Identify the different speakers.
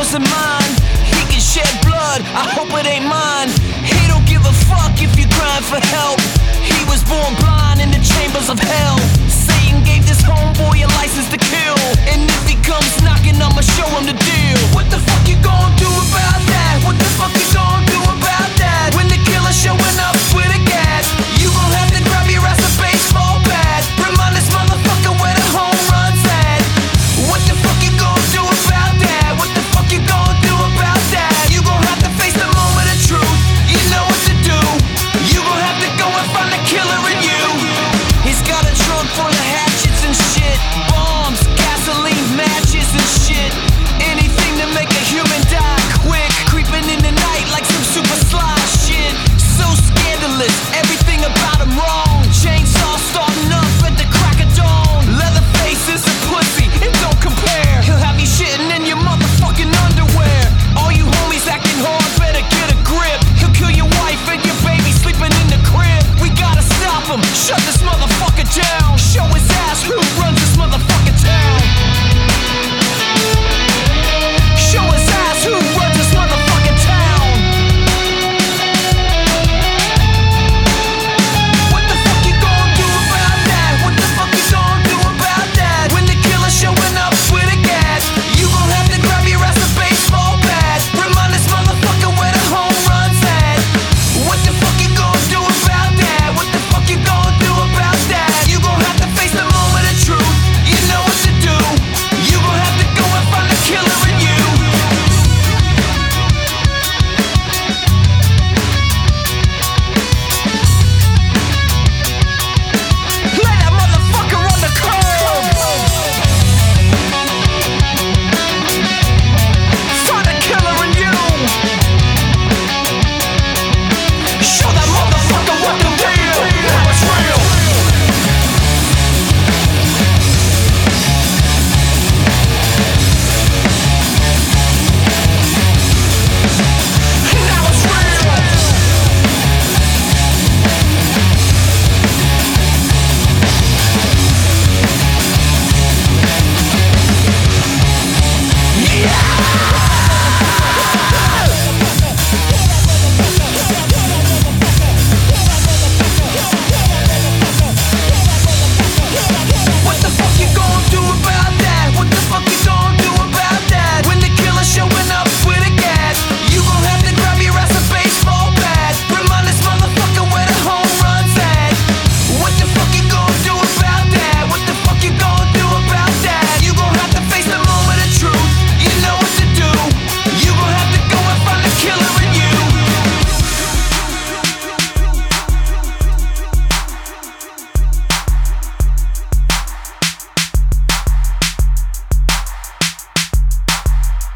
Speaker 1: peace of mind. He can shed blood, I hope it ain't mine. He don't give a fuck if you're crying for help. He was born blind in the chambers of hell. Satan gave this homeboy a license to kill, and if he comes knocking, I'ma show him the